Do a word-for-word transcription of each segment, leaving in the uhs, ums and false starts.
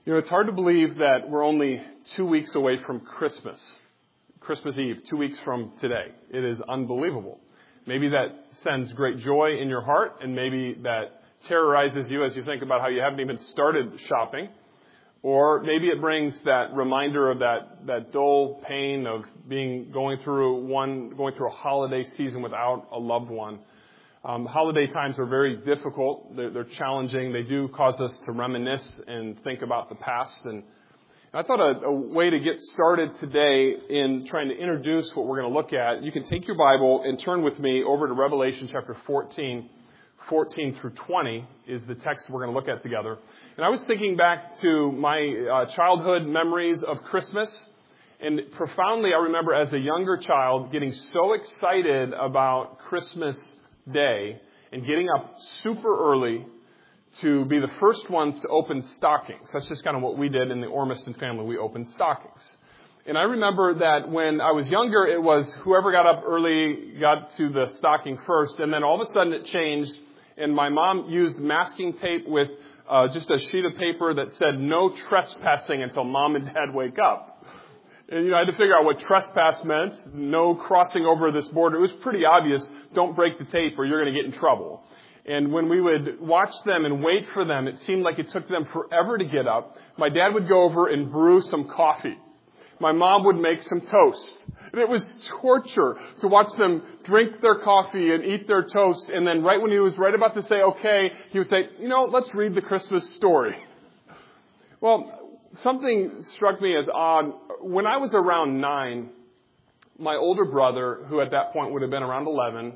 You know, it's hard to believe that we're only two weeks away from Christmas. Christmas Eve, two weeks from today. It is unbelievable. Maybe that sends great joy in your heart, and maybe that terrorizes you as you think about how you haven't even started shopping. Or maybe it brings that reminder of that, that dull pain of being going through one going through a holiday season without a loved one. Um, holiday times are very difficult. They're, they're challenging. They do cause us to reminisce and think about the past. And I thought a, a way to get started today in trying to introduce what we're going to look at, you can take your Bible and turn with me over to Revelation chapter fourteen. fourteen through twenty is the text we're going to look at together. And I was thinking back to my uh, childhood memories of Christmas. And profoundly, I remember as a younger child getting so excited about Christmas Day and getting up super early to be the first ones to open stockings. That's just kind of what we did in the Ormiston family. We opened stockings. And I remember that when I was younger, it was whoever got up early got to the stocking first. And then all of a sudden it changed. And my mom used masking tape with uh, just a sheet of paper that said no trespassing until mom and dad wake up. And, you know, I had to figure out what trespass meant. No crossing over this border. It was pretty obvious. Don't break the tape or you're going to get in trouble. And when we would watch them and wait for them, it seemed like it took them forever to get up. My dad would go over and brew some coffee. My mom would make some toast. And it was torture to watch them drink their coffee and eat their toast. And then right when he was right about to say, okay, he would say, you know, let's read the Christmas story. Well, something struck me as odd. When I was around nine, my older brother, who at that point would have been around eleven,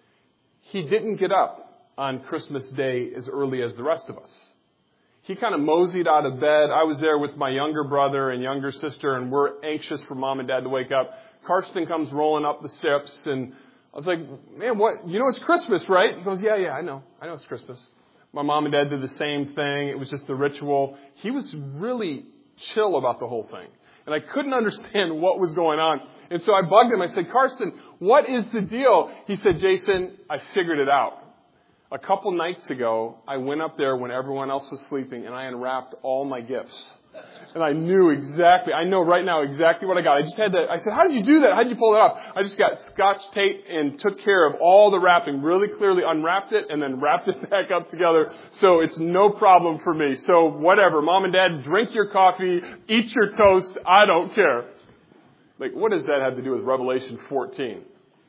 he didn't get up on Christmas Day as early as the rest of us. He kind of moseyed out of bed. I was there with my younger brother and younger sister, and we're anxious for mom and dad to wake up. Karsten comes rolling up the steps, and I was like, man, what? You know it's Christmas, right? He goes, yeah, yeah, I know. I know it's Christmas. My mom and dad did the same thing. It was just the ritual. He was really chill about the whole thing. And I couldn't understand what was going on. And so I bugged him. I said, Karsten, what is the deal? He said, Jason, I figured it out. A couple nights ago, I went up there when everyone else was sleeping, and I unwrapped all my gifts. And I knew exactly, I know right now exactly what I got. I just had to, I said, how did you do that? How did you pull it off? I just got scotch tape and took care of all the wrapping, really clearly unwrapped it and then wrapped it back up together. So it's no problem for me. So whatever, mom and dad, drink your coffee, eat your toast. I don't care. Like, what does that have to do with Revelation fourteen?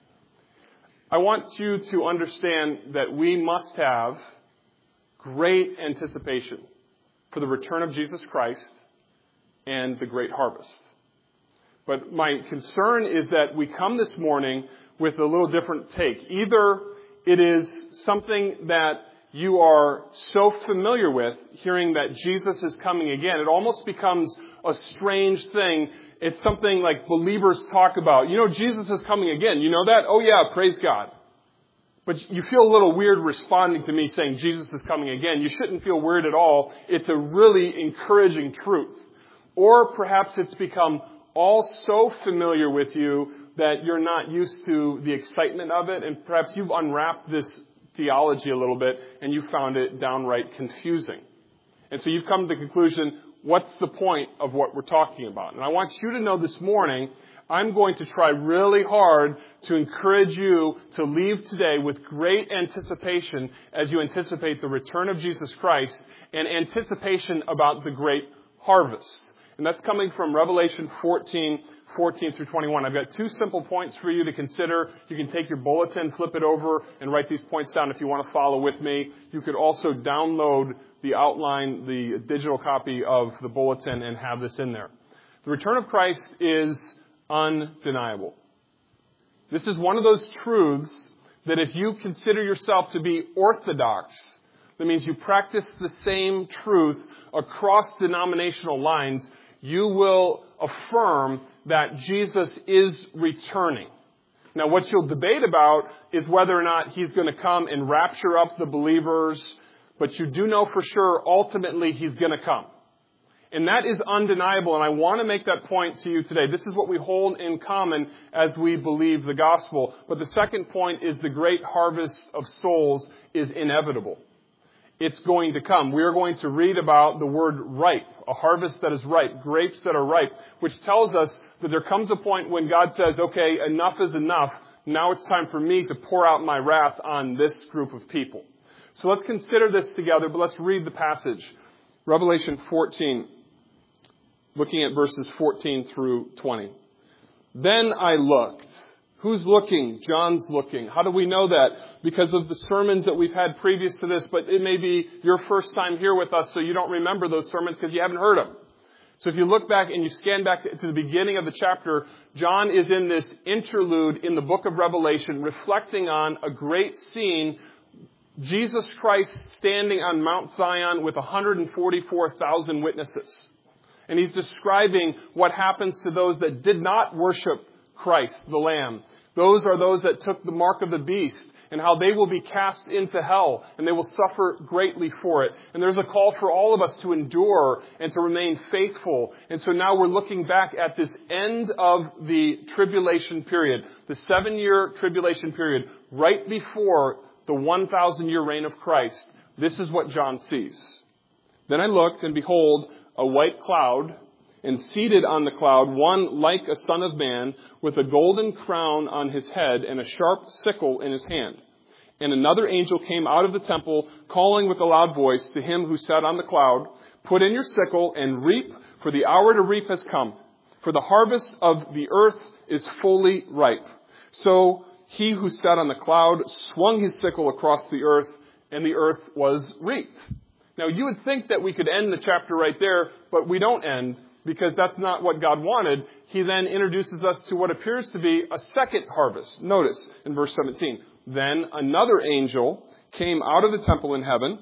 I want you to understand that we must have great anticipation for the return of Jesus Christ and the great harvest. But my concern is that we come this morning with a little different take. Either it is something that you are so familiar with, hearing that Jesus is coming again. It almost becomes a strange thing. It's something like believers talk about. You know, Jesus is coming again. You know that? Oh yeah, praise God. But you feel a little weird responding to me saying Jesus is coming again. You shouldn't feel weird at all. It's a really encouraging truth. Or perhaps it's become all so familiar with you that you're not used to the excitement of it. And perhaps you've unwrapped this theology a little bit and you found it downright confusing. And so you've come to the conclusion, what's the point of what we're talking about? And I want you to know this morning, I'm going to try really hard to encourage you to leave today with great anticipation as you anticipate the return of Jesus Christ and anticipation about the great harvest. And that's coming from Revelation fourteen, fourteen through twenty-one. I've got two simple points for you to consider. You can take your bulletin, flip it over, and write these points down if you want to follow with me. You could also download the outline, the digital copy of the bulletin, and have this in there. The return of Christ is undeniable. This is one of those truths that if you consider yourself to be orthodox, that means you practice the same truth across denominational lines, you will affirm that Jesus is returning. Now, what you'll debate about is whether or not he's going to come and rapture up the believers, but you do know for sure ultimately he's going to come. And that is undeniable, and I want to make that point to you today. This is what we hold in common as we believe the gospel. But the second point is the great harvest of souls is inevitable. it's going to come. We are going to read about the word ripe, a harvest that is ripe, grapes that are ripe, which tells us that there comes a point when God says, okay, enough is enough. Now it's time for me to pour out my wrath on this group of people. So let's consider this together, but let's read the passage. Revelation fourteen, looking at verses fourteen through twenty. Then I looked. Who's looking? John's looking. How do we know that? Because of the sermons that we've had previous to this, but it may be your first time here with us, so you don't remember those sermons because you haven't heard them. So if you look back and you scan back to the beginning of the chapter, John is in this interlude in the book of Revelation, reflecting on a great scene, Jesus Christ standing on Mount Zion with one hundred forty-four thousand witnesses. And he's describing what happens to those that did not worship Christ, the Lamb. Those are those that took the mark of the beast, and how they will be cast into hell, and they will suffer greatly for it. And there's a call for all of us to endure and to remain faithful. And so now we're looking back at this end of the tribulation period, the seven-year tribulation period, right before the one thousand year reign of Christ. This is what John sees. Then I looked, and behold, a white cloud, and seated on the cloud, one like a son of man, with a golden crown on his head and a sharp sickle in his hand. And another angel came out of the temple, calling with a loud voice to him who sat on the cloud, "Put in your sickle and reap, for the hour to reap has come. For the harvest of the earth is fully ripe." So he who sat on the cloud swung his sickle across the earth, and the earth was reaped. Now you would think that we could end the chapter right there, but we don't end, because that's not what God wanted. He then introduces us to what appears to be a second harvest. Notice in verse seventeen, then another angel came out of the temple in heaven.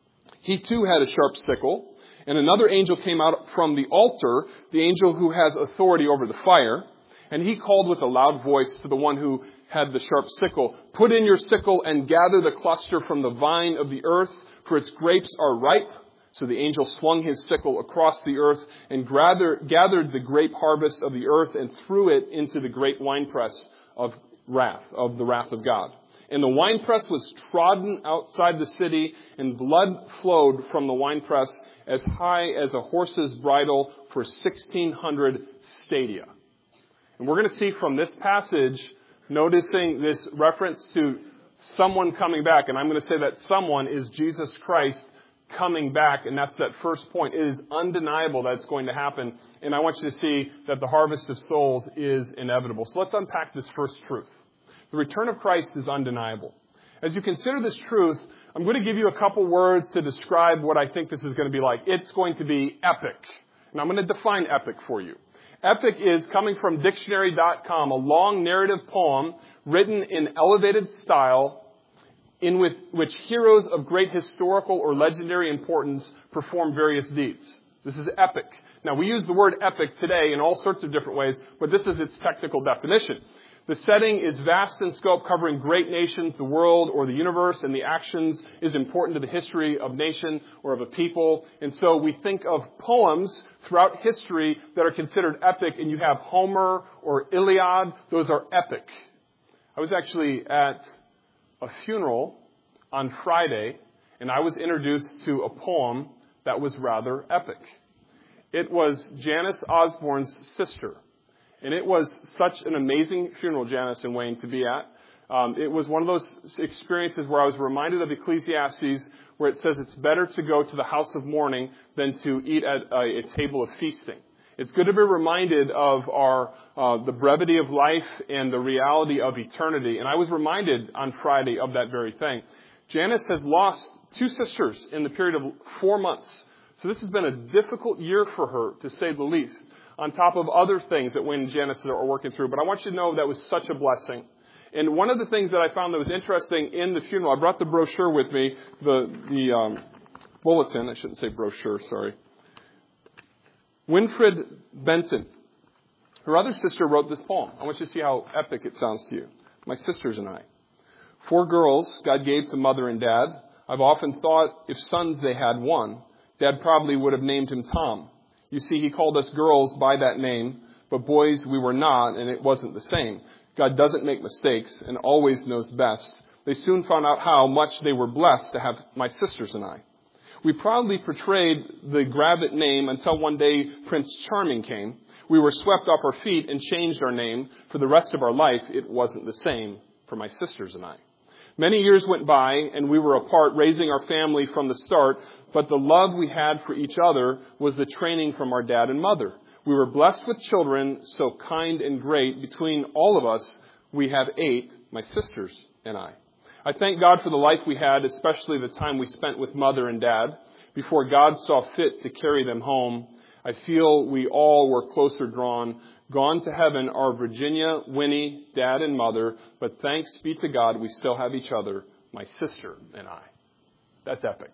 He too had a sharp sickle. And another angel came out from the altar, the angel who has authority over the fire. And he called with a loud voice to the one who had the sharp sickle, "Put in your sickle and gather the cluster from the vine of the earth, for its grapes are ripe." So the angel swung his sickle across the earth and gather, gathered the grape harvest of the earth and threw it into the great winepress of wrath, of the wrath of God. And the winepress was trodden outside the city, and blood flowed from the winepress as high as a horse's bridle for sixteen hundred stadia. And we're going to see from this passage, noticing this reference to someone coming back, and I'm going to say that someone is Jesus Christ coming back, and that's that first point. It is undeniable that it's going to happen, and I want you to see that the harvest of souls is inevitable. So let's unpack this first truth. The return of Christ is undeniable. As you consider this truth, I'm going to give you a couple words to describe what I think this is going to be like. It's going to be epic. And I'm going to define epic for you. Epic is, coming from dictionary dot com, a long narrative poem written in elevated style in with, which heroes of great historical or legendary importance perform various deeds. This is epic. Now, we use the word epic today in all sorts of different ways, but this is its technical definition. The setting is vast in scope, covering great nations, the world, or the universe, and the actions is important to the history of nation or of a people. And so we think of poems throughout history that are considered epic, and you have Homer or Iliad. Those are epic. I was actually at a funeral on Friday, and I was introduced to a poem that was rather epic. It was Janice Osborne's sister. And it was such an amazing funeral, Janice and Wayne, to be at. Um, it was one of those experiences where I was reminded of Ecclesiastes, where it says it's better to go to the house of mourning than to eat at a, a table of feasting. It's good to be reminded of our uh, the brevity of life and the reality of eternity. And I was reminded on Friday of that very thing. Janice has lost two sisters in the period of four months. So this has been a difficult year for her, to say the least, on top of other things that Wayne and Janice are working through. But I want you to know that was such a blessing. And one of the things that I found that was interesting in the funeral, I brought the brochure with me, the the um, bulletin. I shouldn't say brochure, sorry. Winfred Benton, her other sister, wrote this poem. I want you to see how epic it sounds to you. My sisters and I. Four girls God gave to mother and dad. I've often thought if sons they had one, Dad probably would have named him Tom. You see, he called us girls by that name, but boys we were not, and it wasn't the same. God doesn't make mistakes and always knows best. They soon found out how much they were blessed to have my sisters and I. We proudly portrayed the Gravitt name until one day Prince Charming came. We were swept off our feet and changed our name. For the rest of our life, it wasn't the same for my sisters and I. Many years went by, and we were apart, raising our family from the start, but the love we had for each other was the training from our dad and mother. We were blessed with children, so kind and great. Between all of us, we have eight, my sisters and I. I thank God for the life we had, especially the time we spent with mother and dad, before God saw fit to carry them home. I feel we all were closer drawn. Gone to heaven are Virginia, Winnie, Dad, and Mother, but thanks be to God we still have each other, my sister and I. That's epic.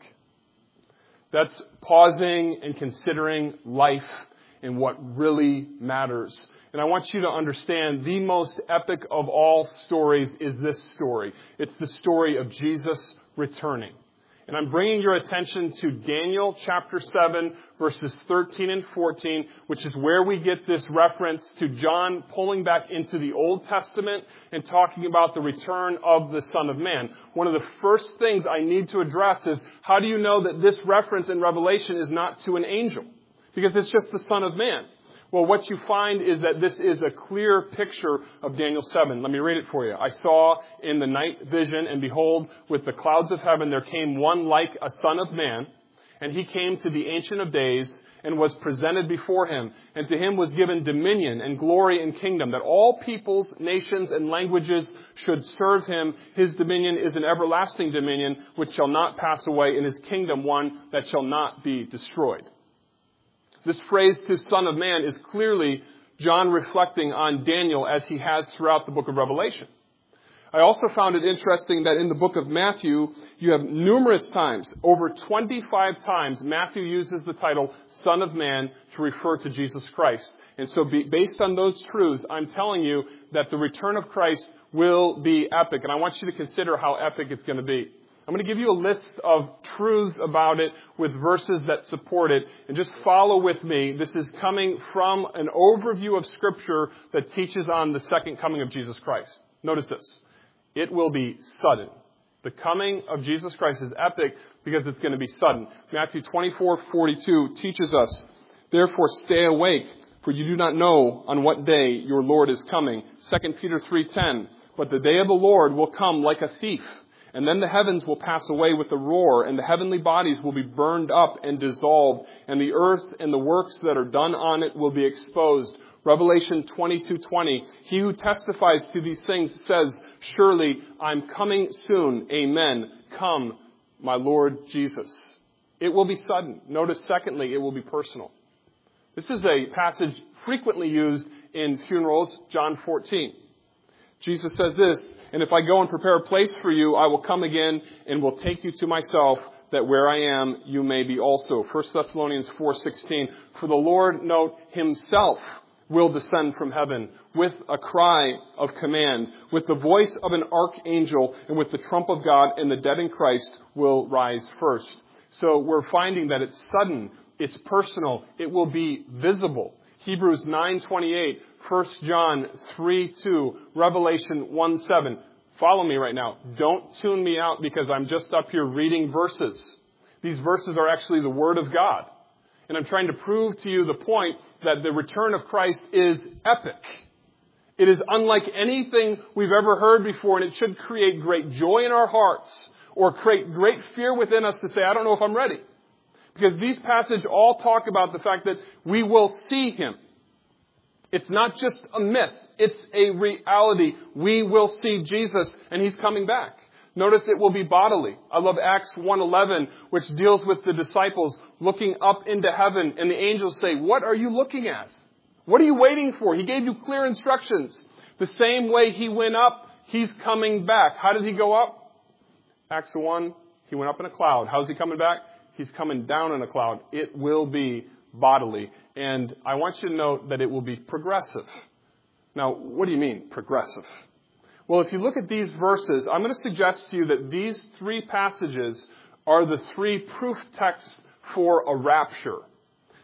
That's pausing and considering life and what really matters. And I want you to understand the most epic of all stories is this story. It's the story of Jesus returning. And I'm bringing your attention to Daniel chapter seven, verses thirteen and fourteen, which is where we get this reference to John pulling back into the Old Testament and talking about the return of the Son of Man. One of the first things I need to address is, how do you know that this reference in Revelation is not to an angel? Because it's just the Son of Man. Well, what you find is that this is a clear picture of Daniel seven. Let me read it for you. I saw in the night vision, and behold, with the clouds of heaven there came one like a son of man, and he came to the Ancient of Days and was presented before him. And to him was given dominion and glory and kingdom, that all peoples, nations, and languages should serve him. His dominion is an everlasting dominion which shall not pass away, and his kingdom one that shall not be destroyed. This phrase, to Son of Man, is clearly John reflecting on Daniel as he has throughout the book of Revelation. I also found it interesting that in the book of Matthew, you have numerous times, over twenty-five times, Matthew uses the title Son of Man to refer to Jesus Christ. And so be, based on those truths, I'm telling you that the return of Christ will be epic. And I want you to consider how epic it's going to be. I'm going to give you a list of truths about it with verses that support it. And just follow with me. This is coming from an overview of Scripture that teaches on the second coming of Jesus Christ. Notice this. It will be sudden. The coming of Jesus Christ is epic because it's going to be sudden. Matthew twenty-four forty-two teaches us, therefore stay awake, for you do not know on what day your Lord is coming. Second Peter three ten, but the day of the Lord will come like a thief. And then the heavens will pass away with a roar, and the heavenly bodies will be burned up and dissolved, and the earth and the works that are done on it will be exposed. Revelation twenty-two twenty, he who testifies to these things says, surely I'm coming soon. Amen. Come, my Lord Jesus. It will be sudden. Notice, secondly, it will be personal. This is a passage frequently used in funerals, John fourteen. Jesus says this, and if I go and prepare a place for you, I will come again and will take you to myself, that where I am, you may be also. First Thessalonians four sixteen. For the Lord, note, himself will descend from heaven with a cry of command, with the voice of an archangel, and with the trump of God, and the dead in Christ will rise first. So we're finding that it's sudden, it's personal, it will be visible. Hebrews nine twenty-eight, First John three two, Revelation one seven. Follow me right now. Don't tune me out because I'm just up here reading verses. These verses are actually the Word of God. And I'm trying to prove to you the point that the return of Christ is epic. It is unlike anything we've ever heard before, and it should create great joy in our hearts or create great fear within us to say, I don't know if I'm ready. Because these passages all talk about the fact that we will see him. It's not just a myth. It's a reality. We will see Jesus, and he's coming back. Notice it will be bodily. I love Acts one eleven, which deals with the disciples looking up into heaven, and the angels say, what are you looking at? What are you waiting for? He gave you clear instructions. The same way he went up, he's coming back. How did he go up? Acts one, he went up in a cloud. How's he coming back? He's coming down in a cloud. It will be bodily. And I want you to note that it will be progressive. Now, what do you mean, progressive? Well, if you look at these verses, I'm going to suggest to you that these three passages are the three proof texts for a rapture.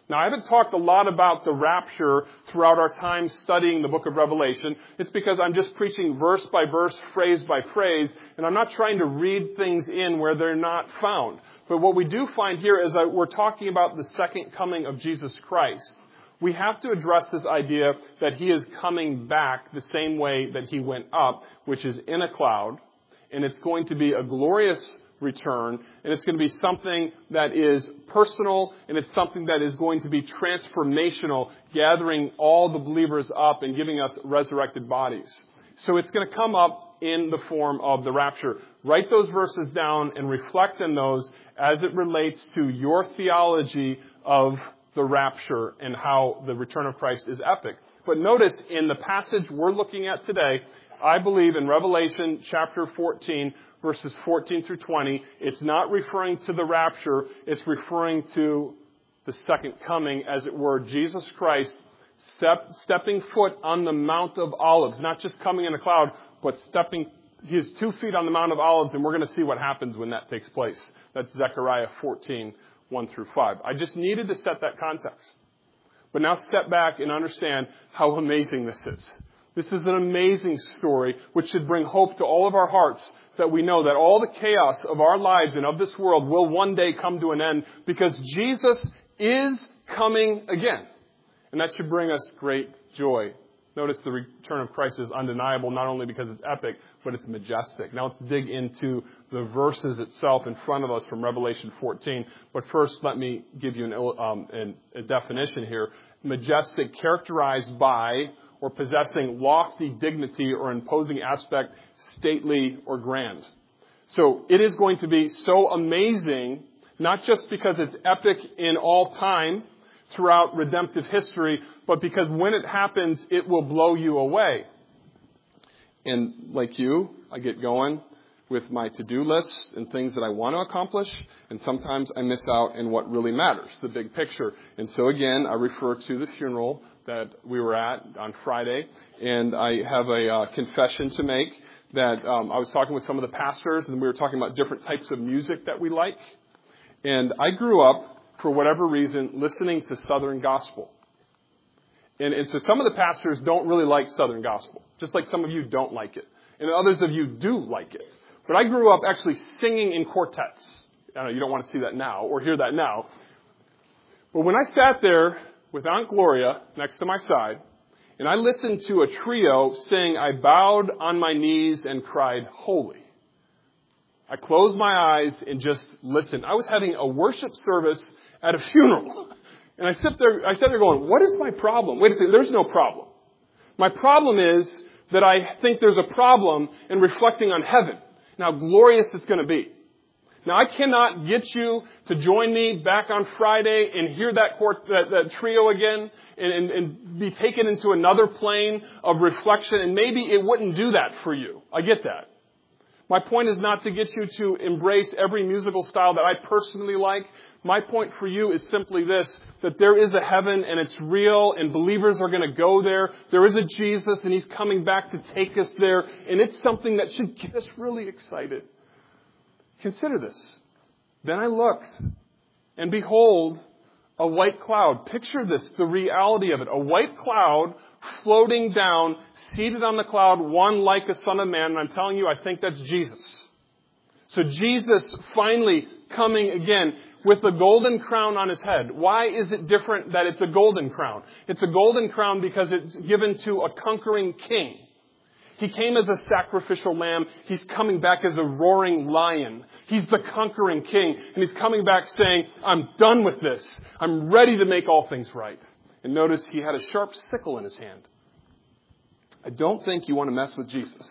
Now, I haven't talked a lot about the rapture throughout our time studying the book of Revelation. It's because I'm just preaching verse by verse, phrase by phrase, and I'm not trying to read things in where they're not found. But what we do find here is that we're talking about the second coming of Jesus Christ. We have to address this idea that he is coming back the same way that he went up, which is in a cloud, and it's going to be a glorious return, and it's going to be something that is personal, and it's something that is going to be transformational, gathering all the believers up and giving us resurrected bodies. So it's going to come up in the form of the rapture. Write those verses down and reflect on those as it relates to your theology of the rapture and how the return of Christ is epic. But notice in the passage we're looking at today, I believe in Revelation chapter fourteen, verses fourteen through twenty, it's not referring to the rapture, it's referring to the second coming, as it were, Jesus Christ step, stepping foot on the Mount of Olives, not just coming in a cloud, but stepping his two feet on the Mount of Olives, and we're going to see what happens when that takes place. That's Zechariah fourteen, one through five. I just needed to set that context. But now step back and understand how amazing this is. This is an amazing story which should bring hope to all of our hearts, that we know that all the chaos of our lives and of this world will one day come to an end because Jesus is coming again. And that should bring us great joy. Notice the return of Christ is undeniable, not only because it's epic, but it's majestic. Now let's dig into the verses itself in front of us from Revelation fourteen. But first, let me give you an, um, an, a definition here. Majestic, characterized by or possessing lofty dignity or imposing aspect, stately or grand. So it is going to be so amazing, not just because it's epic in all time throughout redemptive history, but because when it happens, it will blow you away. And like you, I get going with my to-do list and things that I want to accomplish, and sometimes I miss out in what really matters, the big picture. And so again, I refer to the funeral that we were at on Friday, and I have a uh, confession to make that um, I was talking with some of the pastors, and we were talking about different types of music that we like. And I grew up, for whatever reason, listening to Southern gospel. And, and so some of the pastors don't really like Southern gospel, just like some of you don't like it. And others of you do like it. But I grew up actually singing in quartets. I know you don't want to see that now or hear that now. But when I sat there with Aunt Gloria next to my side, and I listened to a trio sing, I bowed on my knees and cried, holy. I closed my eyes and just listened. I was having a worship service at a funeral. And I sit there, I sat there going, what is my problem? Wait a second, there's no problem. My problem is that I think there's a problem in reflecting on heaven and how glorious it's going to be. Now, I cannot get you to join me back on Friday and hear that, court, that, that trio again and, and, and be taken into another plane of reflection, and maybe it wouldn't do that for you. I get that. My point is not to get you to embrace every musical style that I personally like. My point for you is simply this, that there is a heaven and it's real and believers are going to go there. There is a Jesus and he's coming back to take us there, and it's something that should get us really excited. Consider this. Then I looked, and behold, a white cloud. Picture this, the reality of it. A white cloud floating down, seated on the cloud, one like a son of man. And I'm telling you, I think that's Jesus. So Jesus finally coming again with a golden crown on his head. Why is it different that it's a golden crown? It's a golden crown because it's given to a conquering king. He came as a sacrificial lamb. He's coming back as a roaring lion. He's the conquering king. And he's coming back saying, I'm done with this. I'm ready to make all things right. And notice he had a sharp sickle in his hand. I don't think you want to mess with Jesus.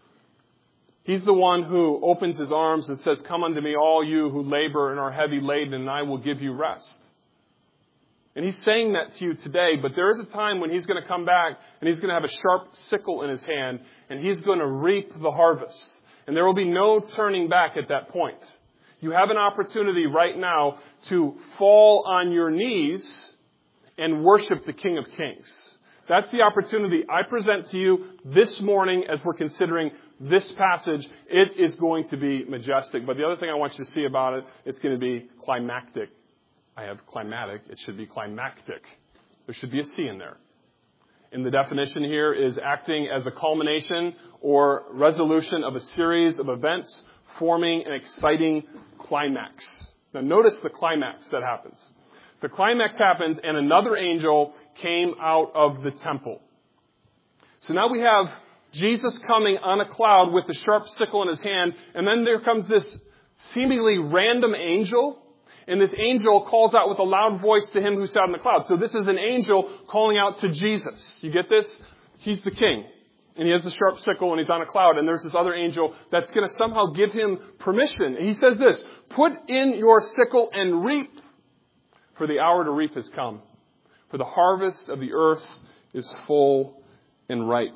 He's the one who opens his arms and says, come unto me, all you who labor and are heavy laden, and I will give you rest. And he's saying that to you today, but there is a time when he's going to come back and he's going to have a sharp sickle in his hand and he's going to reap the harvest. And there will be no turning back at that point. You have an opportunity right now to fall on your knees and worship the King of Kings. That's the opportunity I present to you this morning as we're considering this passage. It is going to be majestic. But the other thing I want you to see about it, it's going to be climactic. I have climatic. It should be climactic. There should be a C in there. And the definition here is acting as a culmination or resolution of a series of events forming an exciting climax. Now notice the climax that happens. The climax happens and another angel came out of the temple. So now we have Jesus coming on a cloud with the sharp sickle in his hand, and then there comes this seemingly random angel, and this angel calls out with a loud voice to him who sat on the cloud. So this is an angel calling out to Jesus. You get this? He's the king, and he has the sharp sickle, and he's on a cloud, and there's this other angel that's going to somehow give him permission. And he says this, "Put in your sickle and reap, for the hour to reap has come. For the harvest of the earth is full and ripe."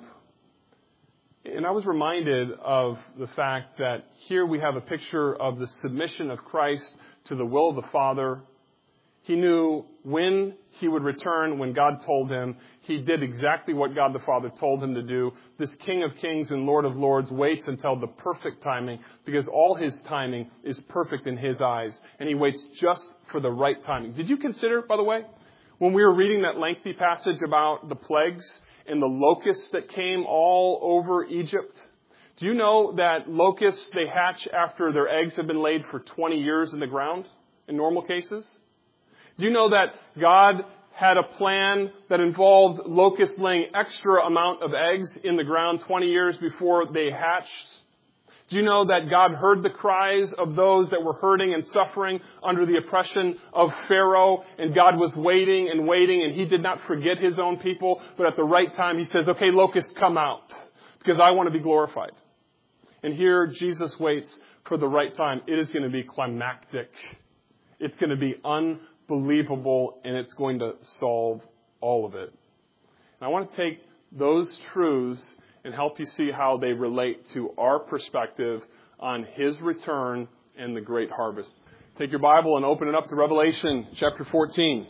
And I was reminded of the fact that here we have a picture of the submission of Christ to the will of the Father. He knew when he would return, when God told him. He did exactly what God the Father told him to do. This King of Kings and Lord of Lords waits until the perfect timing, because all his timing is perfect in his eyes. And he waits just for the right timing. Did you consider, by the way, when we were reading that lengthy passage about the plagues and the locusts that came all over Egypt? Do you know that locusts, they hatch after their eggs have been laid for twenty years in the ground in normal cases? Do you know that God had a plan that involved locusts laying extra amount of eggs in the ground twenty years before they hatched? Do you know that God heard the cries of those that were hurting and suffering under the oppression of Pharaoh, and God was waiting and waiting, and he did not forget his own people, but at the right time he says, "Okay, locusts, come out, because I want to be glorified." And here Jesus waits for the right time. It is going to be climactic. It's going to be unbelievable, and it's going to solve all of it. And I want to take those truths and help you see how they relate to our perspective on his return and the great harvest. Take your Bible and open it up to Revelation chapter fourteen.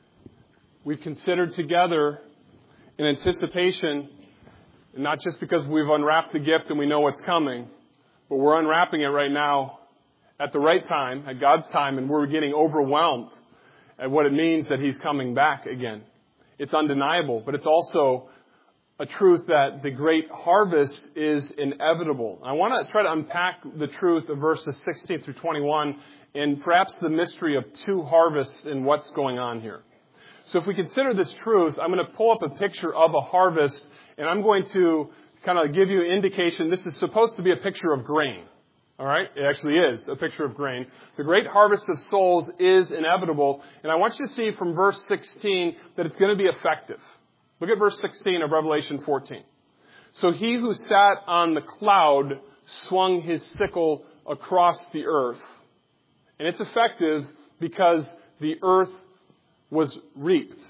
We've considered together in anticipation, and not just because we've unwrapped the gift and we know what's coming, but we're unwrapping it right now at the right time, at God's time, and we're getting overwhelmed at what it means that he's coming back again. It's undeniable, but it's also a truth that the great harvest is inevitable. I want to try to unpack the truth of verses sixteen through twenty-one and perhaps the mystery of two harvests and what's going on here. So if we consider this truth, I'm going to pull up a picture of a harvest, and I'm going to kind of give you an indication. This is supposed to be a picture of grain. All right? It actually is a picture of grain. The great harvest of souls is inevitable, and I want you to see from verse sixteen that it's going to be effective. Look at verse sixteen of Revelation fourteen. "So he who sat on the cloud swung his sickle across the earth." And it's effective because the earth was reaped.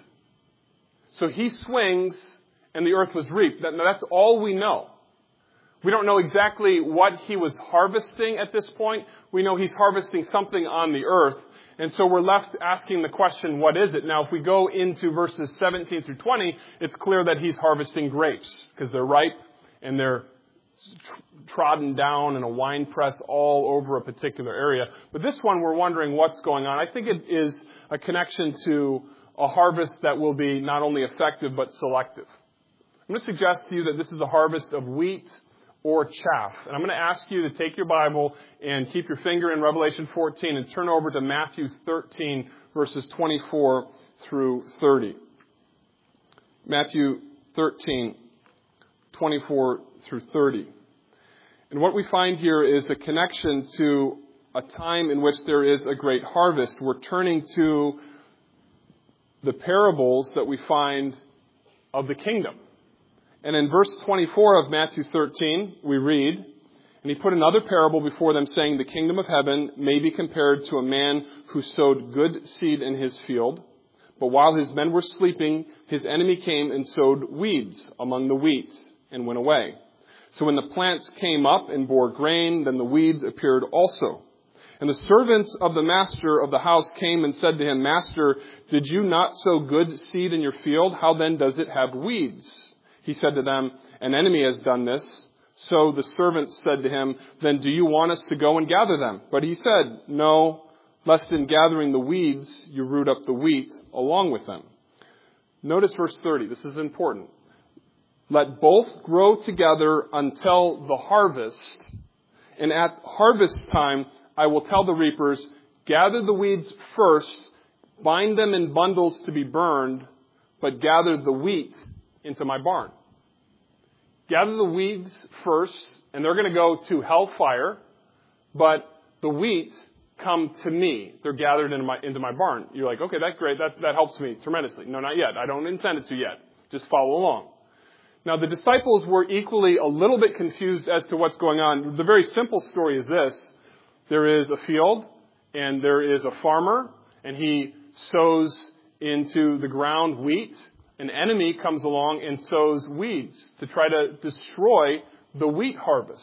So he swings and the earth was reaped. Now that's all we know. We don't know exactly what he was harvesting at this point. We know he's harvesting something on the earth. And so we're left asking the question, what is it? Now, if we go into verses seventeen through twenty, it's clear that he's harvesting grapes because they're ripe and they're trodden down in a wine press all over a particular area. But this one, we're wondering what's going on. I think it is a connection to a harvest that will be not only effective but selective. I'm going to suggest to you that this is a harvest of wheat or chaff. And I'm going to ask you to take your Bible and keep your finger in Revelation fourteen and turn over to Matthew thirteen, verses twenty-four through thirty. Matthew thirteen, twenty-four through thirty. And what we find here is a connection to a time in which there is a great harvest. We're turning to the parables that we find of the kingdom. And in verse twenty-four of Matthew thirteen, we read, "And he put another parable before them, saying, The kingdom of heaven may be compared to a man who sowed good seed in his field. But while his men were sleeping, his enemy came and sowed weeds among the wheat and went away. So when the plants came up and bore grain, then the weeds appeared also. And the servants of the master of the house came and said to him, Master, did you not sow good seed in your field? How then does it have weeds? He said to them, An enemy has done this. So the servants said to him, Then do you want us to go and gather them? But he said, No, lest in gathering the weeds you root up the wheat along with them. Notice verse thirty. This is important. Let both grow together until the harvest, and at harvest time I will tell the reapers, gather the weeds first, bind them in bundles to be burned, but gather the wheat into my barn. Gather the weeds first, and they're going to go to hellfire, but the wheat come to me. They're gathered into my, into my barn. You're like, okay, that's great. That, that helps me tremendously. No, not yet. I don't intend it to yet. Just follow along. Now, the disciples were equally a little bit confused as to what's going on. The very simple story is this. There is a field, and there is a farmer, and he sows into the ground wheat. An enemy comes along and sows weeds to try to destroy the wheat harvest.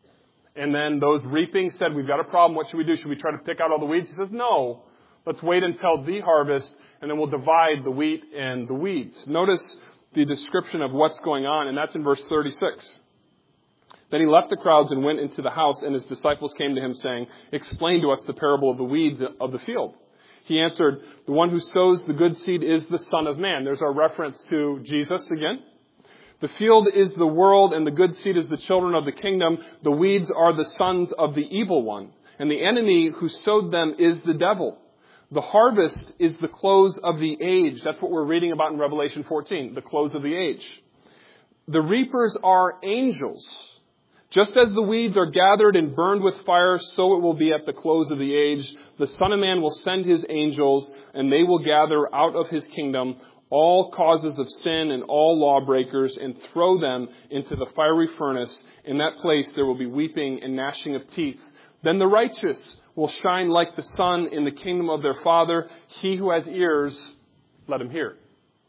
And then those reaping said, we've got a problem. What should we do? Should we try to pick out all the weeds? He says, no. Let's wait until the harvest, and then we'll divide the wheat and the weeds. Notice the description of what's going on, and that's in verse thirty-six. Then he left the crowds and went into the house, and his disciples came to him saying, explain to us the parable of the weeds of the field. He answered, the one who sows the good seed is the Son of Man. There's our reference to Jesus again. The field is the world, and the good seed is the children of the kingdom. The weeds are the sons of the evil one, and the enemy who sowed them is the devil. The harvest is the close of the age. That's what we're reading about in Revelation fourteen, the close of the age. The reapers are angels. Just as the weeds are gathered and burned with fire, so it will be at the close of the age. The Son of Man will send his angels, and they will gather out of his kingdom all causes of sin and all lawbreakers, and throw them into the fiery furnace. In that place there will be weeping and gnashing of teeth. Then the righteous will shine like the sun in the kingdom of their Father. He who has ears, let him hear.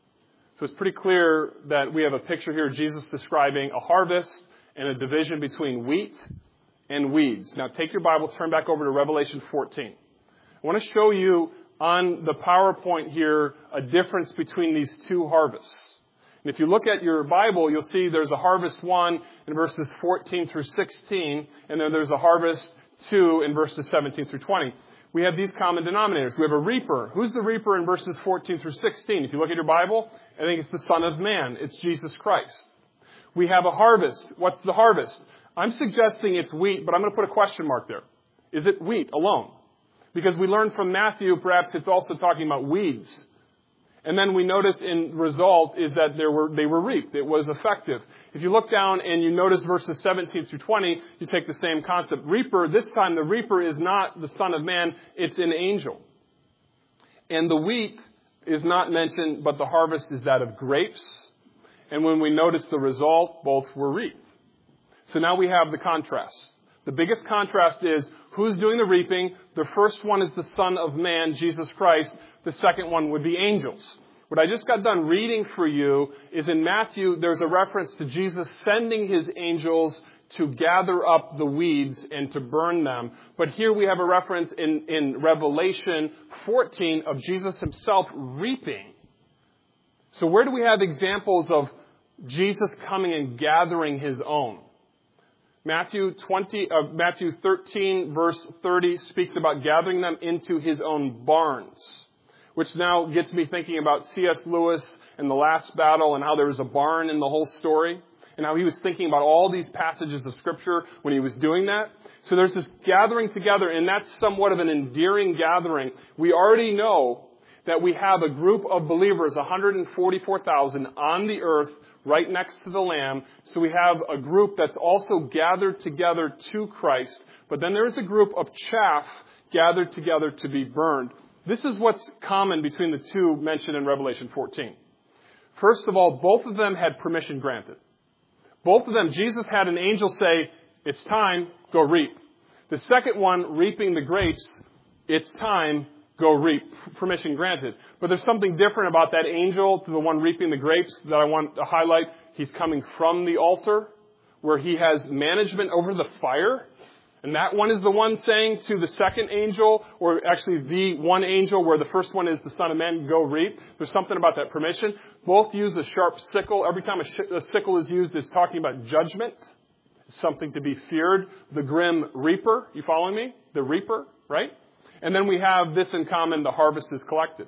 So it's pretty clear that we have a picture here of Jesus describing a harvest and a division between wheat and weeds. Now take your Bible, turn back over to Revelation fourteen. I want to show you on the PowerPoint here a difference between these two harvests. And if you look at your Bible, you'll see there's a harvest one in verses fourteen through sixteen, and then there's a harvest two in verses seventeen through twenty. We have these common denominators. We have a reaper. Who's the reaper in verses fourteen through sixteen? If you look at your Bible, I think it's the Son of Man. It's Jesus Christ. We have a harvest. What's the harvest? I'm suggesting it's wheat, but I'm going to put a question mark there. Is it wheat alone? Because we learned from Matthew, perhaps it's also talking about weeds. And then we notice in result is that there were, they were reaped. It was effective. If you look down and you notice verses seventeen through twenty, you take the same concept. Reaper, this time the reaper is not the Son of Man, it's an angel. And the wheat is not mentioned, but the harvest is that of grapes. And when we notice the result, both were reaped. So now we have the contrast. The biggest contrast is who's doing the reaping. The first one is the Son of Man, Jesus Christ. The second one would be angels. What I just got done reading for you is in Matthew, there's a reference to Jesus sending his angels to gather up the weeds and to burn them. But here we have a reference in, in Revelation fourteen of Jesus himself reaping. So where do we have examples of Jesus coming and gathering his own? Matthew twenty, uh, Matthew thirteen, verse thirty speaks about gathering them into his own barns, which now gets me thinking about C S Lewis and the last battle and how there was a barn in the whole story, and how he was thinking about all these passages of Scripture when he was doing that. So there's this gathering together, and that's somewhat of an endearing gathering. We already know that we have a group of believers, one hundred forty-four thousand, on the earth right next to the Lamb. So we have a group that's also gathered together to Christ. But then there's a group of chaff gathered together to be burned. This is what's common between the two mentioned in Revelation fourteen. First of all, both of them had permission granted. Both of them, Jesus had an angel say, it's time, go reap. The second one, reaping the grapes, it's time, go reap. Permission granted. But there's something different about that angel to the one reaping the grapes that I want to highlight. He's coming from the altar where he has management over the fire. And that one is the one saying to the second angel, or actually the one angel where the first one is the Son of Man, go reap. There's something about that permission. Both use a sharp sickle. Every time a, sh- a sickle is used, it's talking about judgment. It's something to be feared. The grim reaper. You following me? The reaper, right? And then we have this in common, the harvest is collected.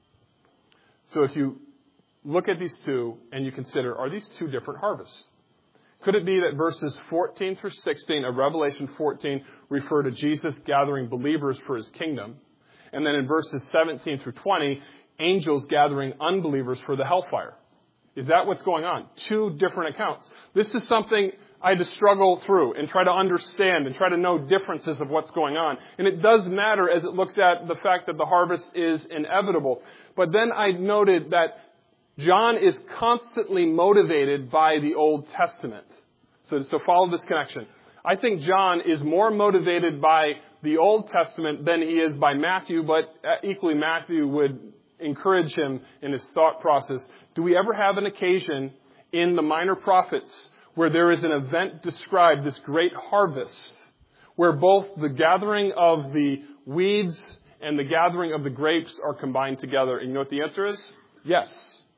So if you look at these two and you consider, are these two different harvests? Could it be that verses fourteen through sixteen of Revelation fourteen refer to Jesus gathering believers for his kingdom? And then in verses seventeen through twenty, angels gathering unbelievers for the hellfire. Is that what's going on? Two different accounts. This is something I had to struggle through and try to understand and try to know differences of what's going on. And it does matter as it looks at the fact that the harvest is inevitable. But then I noted that John is constantly motivated by the Old Testament. So, so follow this connection. I think John is more motivated by the Old Testament than he is by Matthew, but equally Matthew would encourage him in his thought process. Do we ever have an occasion in the Minor Prophets where there is an event described, this great harvest, where both the gathering of the weeds and the gathering of the grapes are combined together? And you know what the answer is? Yes.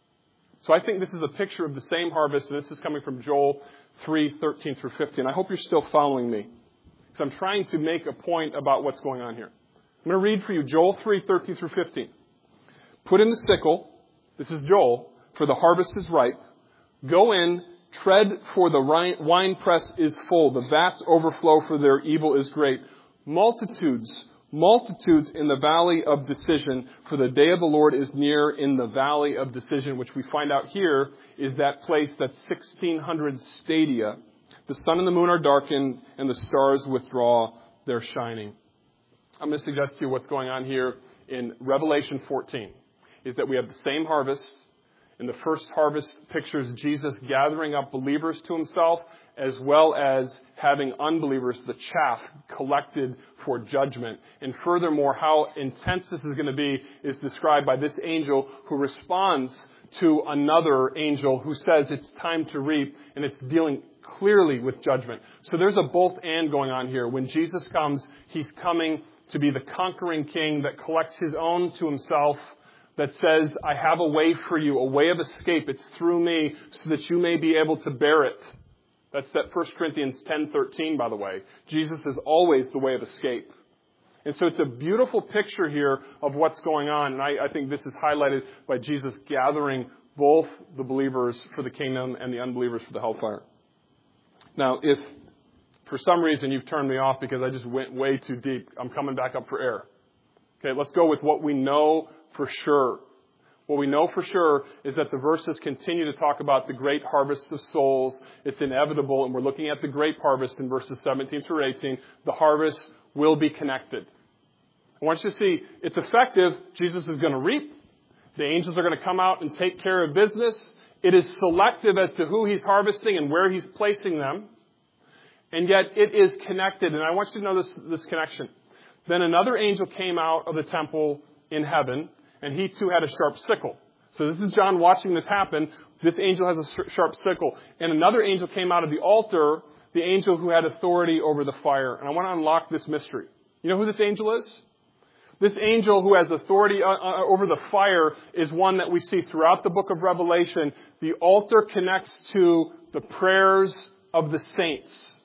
So I think this is a picture of the same harvest, and this is coming from Joel three, thirteen through fifteen. I hope you're still following me, because I'm trying to make a point about what's going on here. I'm going to read for you Joel three, thirteen through fifteen. Put in the sickle, this is Joel, for the harvest is ripe. Go in, tread, for the winepress is full. The vats overflow, for their evil is great. Multitudes, multitudes in the valley of decision, for the day of the Lord is near in the valley of decision, which we find out here is that place that's sixteen hundred stadia. The sun and the moon are darkened, and the stars withdraw their shining. I'm going to suggest to you what's going on here in Revelation fourteen. Is that we have the same harvest. And the first harvest pictures Jesus gathering up believers to himself, as well as having unbelievers, the chaff, collected for judgment. And furthermore, how intense this is going to be is described by this angel who responds to another angel who says it's time to reap, and it's dealing clearly with judgment. So there's a both and going on here. When Jesus comes, he's coming to be the conquering king that collects his own to himself, that says, I have a way for you, a way of escape. It's through me so that you may be able to bear it. That's that First Corinthians ten thirteen, by the way. Jesus is always the way of escape. And so it's a beautiful picture here of what's going on. And I, I think this is highlighted by Jesus gathering both the believers for the kingdom and the unbelievers for the hellfire. Now, if for some reason you've turned me off because I just went way too deep, I'm coming back up for air. Okay, let's go with what we know for sure. What we know for sure is that the verses continue to talk about the great harvest of souls. It's inevitable, and we're looking at the grape harvest in verses seventeen through eighteen. The harvest will be connected. I want you to see it's effective. Jesus is going to reap. The angels are going to come out and take care of business. It is selective as to who he's harvesting and where he's placing them. And yet it is connected. And I want you to know this, this connection. Then another angel came out of the temple in heaven, and he too had a sharp sickle. So this is John watching this happen. This angel has a sharp sickle. And another angel came out of the altar, the angel who had authority over the fire. And I want to unlock this mystery. You know who this angel is? This angel who has authority over the fire is one that we see throughout the book of Revelation. The altar connects to the prayers of the saints.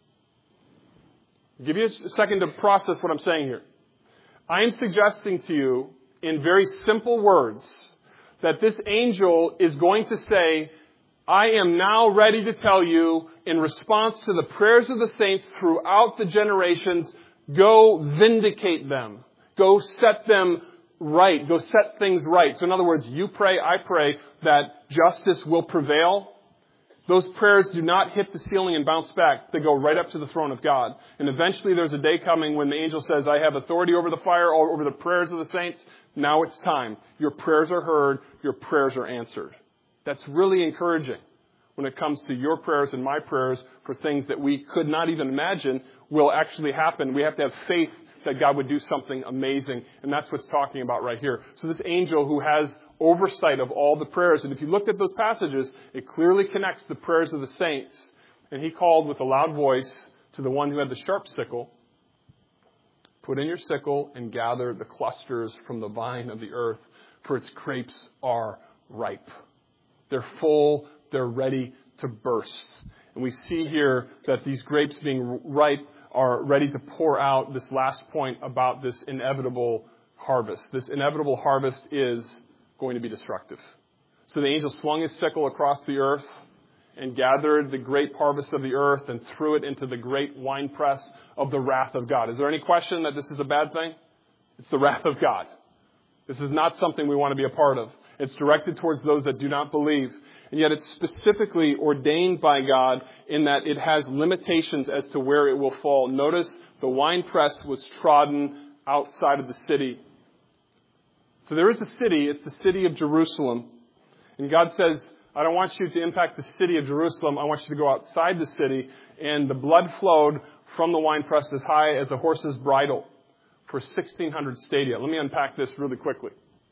I'll give you a second to process what I'm saying here. I am suggesting to you, in very simple words, that this angel is going to say, I am now ready to tell you, in response to the prayers of the saints throughout the generations, go vindicate them. Go set them right. Go set things right. So in other words, you pray, I pray that justice will prevail. Those prayers do not hit the ceiling and bounce back. They go right up to the throne of God. And eventually there's a day coming when the angel says, I have authority over the fire, over the prayers of the saints. Now it's time. Your prayers are heard. Your prayers are answered. That's really encouraging when it comes to your prayers and my prayers for things that we could not even imagine will actually happen. We have to have faith that God would do something amazing. And that's what's talking about right here. So this angel who has oversight of all the prayers. And if you looked at those passages, it clearly connects the prayers of the saints. And he called with a loud voice to the one who had the sharp sickle, put in your sickle and gather the clusters from the vine of the earth, for its grapes are ripe. They're full. They're ready to burst. And we see here that these grapes being ripe are ready to pour out this last point about this inevitable harvest. This inevitable harvest is going to be destructive. So the angel swung his sickle across the earth and gathered the grape harvest of the earth and threw it into the great winepress of the wrath of God. Is there any question that this is a bad thing? It's the wrath of God. This is not something we want to be a part of. It's directed towards those that do not believe. And yet it's specifically ordained by God in that it has limitations as to where it will fall. Notice the winepress was trodden outside of the city. So there is a city. It's the city of Jerusalem. And God says, I don't want you to impact the city of Jerusalem. I want you to go outside the city. And the blood flowed from the winepress as high as a horse's bridle for sixteen hundred stadia. Let me unpack this really quickly.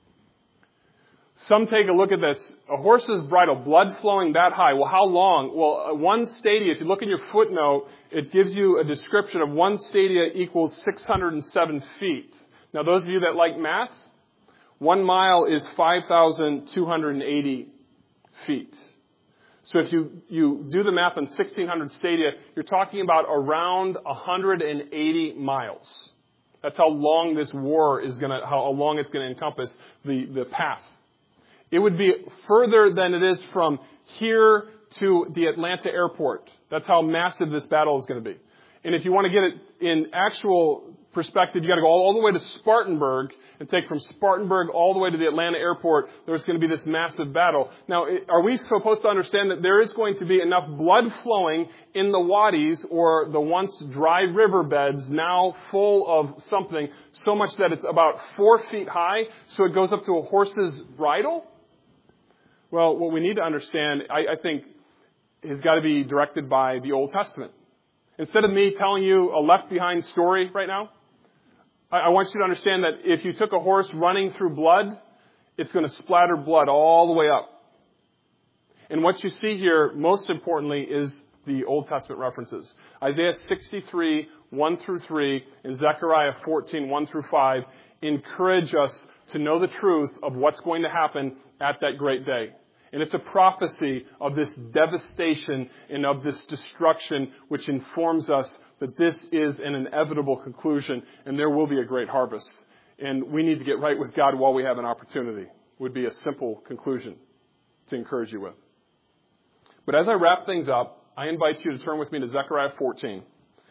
Some take a look at this. A horse's bridle, blood flowing that high. Well, how long? Well, one stadia, if you look in your footnote, it gives you a description of one stadia equals six hundred seven feet. Now, those of you that like math, one mile is five thousand two hundred eighty feet. So if you, you do the math on sixteen hundred stadia, you're talking about around one hundred eighty miles. That's how long this war is going to, how long it's going to encompass the, the path. It would be further than it is from here to the Atlanta airport. That's how massive this battle is going to be. And if you want to get it in actual perspective, you got to go all, all the way to Spartanburg and take from Spartanburg all the way to the Atlanta airport. There's going to be this massive battle. Now, are we supposed to understand that there is going to be enough blood flowing in the wadis or the once dry riverbeds now full of something so much that it's about four feet high, so it goes up to a horse's bridle? Well, what we need to understand, I, I think, has got to be directed by the Old Testament. Instead of me telling you a Left Behind story right now, I, I want you to understand that if you took a horse running through blood, it's going to splatter blood all the way up. And what you see here, most importantly, is the Old Testament references. Isaiah sixty-three, one through three, and Zechariah fourteen, one through five encourage us to know the truth of what's going to happen at that great day. And it's a prophecy of this devastation and of this destruction, which informs us that this is an inevitable conclusion and there will be a great harvest. And we need to get right with God while we have an opportunity, would be a simple conclusion to encourage you with. But as I wrap things up, I invite you to turn with me to Zechariah fourteen.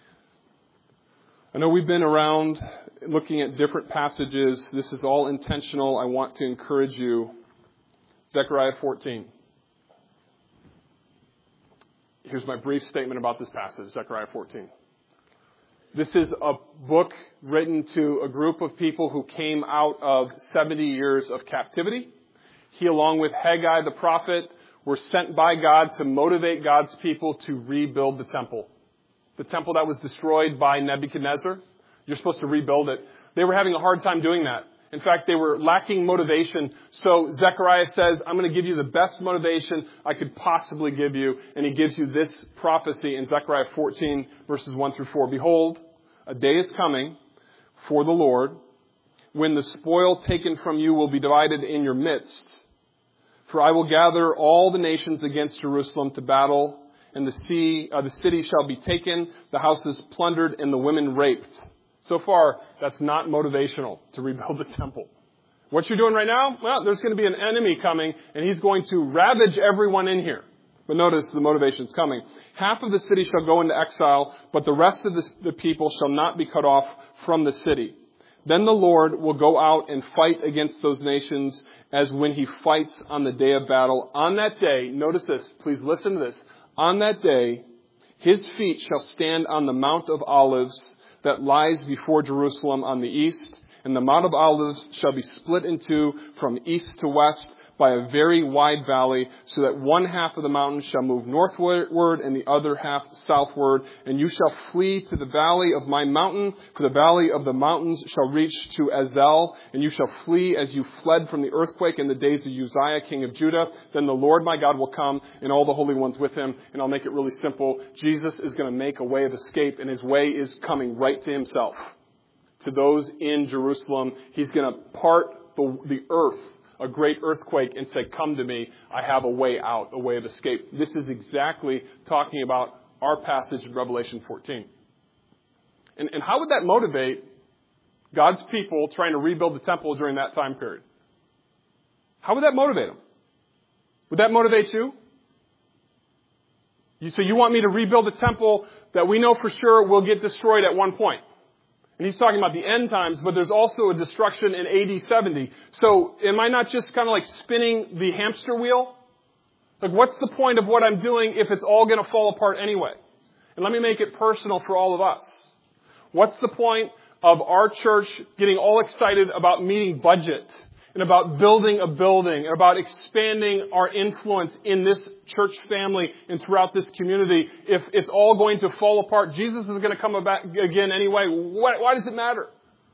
I know we've been around looking at different passages. This is all intentional. I want to encourage you. Zechariah fourteen. Here's my brief statement about this passage, Zechariah fourteen. This is a book written to a group of people who came out of seventy years of captivity. He, along with Haggai the prophet, were sent by God to motivate God's people to rebuild the temple. The temple that was destroyed by Nebuchadnezzar. You're supposed to rebuild it. They were having a hard time doing that. In fact, they were lacking motivation. So Zechariah says, I'm going to give you the best motivation I could possibly give you. And he gives you this prophecy in Zechariah fourteen, verses one through four. Behold, a day is coming for the Lord when the spoil taken from you will be divided in your midst. For I will gather all the nations against Jerusalem to battle, and the sea, uh, the city shall be taken, the houses plundered, and the women raped. So far, that's not motivational to rebuild the temple. What you're doing right now? Well, there's going to be an enemy coming, and he's going to ravage everyone in here. But notice the motivation's coming. Half of the city shall go into exile, but the rest of the, the people shall not be cut off from the city. Then the Lord will go out and fight against those nations as when he fights on the day of battle. On that day, notice this, please listen to this. On that day, his feet shall stand on the Mount of Olives that lies before Jerusalem on the east, and the Mount of Olives shall be split in two from east to west by a very wide valley, so that one half of the mountain shall move northward and the other half southward. And you shall flee to the valley of my mountain, for the valley of the mountains shall reach to Azel, and you shall flee as you fled from the earthquake in the days of Uzziah, king of Judah. Then the Lord my God will come, and all the holy ones with him. And I'll make it really simple. Jesus is going to make a way of escape, and his way is coming right to himself. To those in Jerusalem, he's going to part the, the earth, a great earthquake, and say, come to me, I have a way out, a way of escape. This is exactly talking about our passage in Revelation fourteen. And, and how would that motivate God's people trying to rebuild the temple during that time period? How would that motivate them? Would that motivate you? you? So you want me to rebuild a temple that we know for sure will get destroyed at one point. And he's talking about the end times, but there's also a destruction in A D seventy. So am I not just kind of like spinning the hamster wheel? Like, what's the point of what I'm doing if it's all going to fall apart anyway? And let me make it personal for all of us. What's the point of our church getting all excited about meeting budget and about building a building and about expanding our influence in this church family and throughout this community if it's all going to fall apart? Jesus is going to come back again anyway. Why, why does it matter?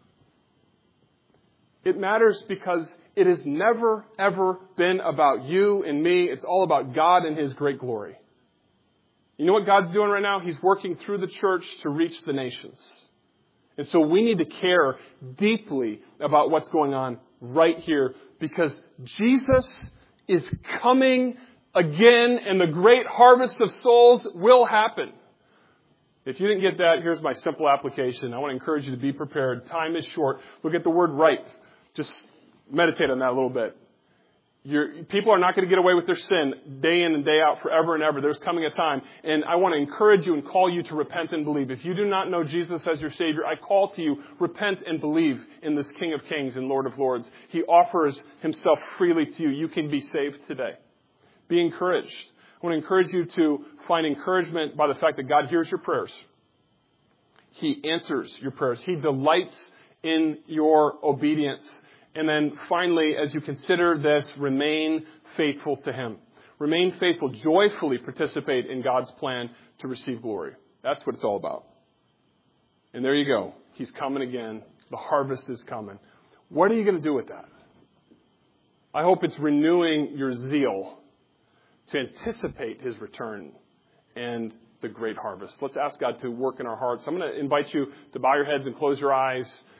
It matters because it has never, ever been about you and me. It's all about God and His great glory. You know what God's doing right now? He's working through the church to reach the nations. And so we need to care deeply about what's going on right here because Jesus is coming again and the great harvest of souls will happen. If you didn't get that, here's my simple application. I want to encourage you to be prepared. Time is short. Look at the word right. Just meditate on that a little bit. You're, people are not going to get away with their sin day in and day out forever and ever. There's coming a time. And I want to encourage you and call you to repent and believe. If you do not know Jesus as your Savior, I call to you, repent and believe in this King of Kings and Lord of Lords. He offers Himself freely to you. You can be saved today. Be encouraged. I want to encourage you to find encouragement by the fact that God hears your prayers. He answers your prayers. He delights in your obedience. And then finally, as you consider this, remain faithful to Him. Remain faithful. Joyfully participate in God's plan to receive glory. That's what it's all about. And there you go. He's coming again. The harvest is coming. What are you going to do with that? I hope it's renewing your zeal to anticipate His return and the great harvest. Let's ask God to work in our hearts. I'm going to invite you to bow your heads and close your eyes.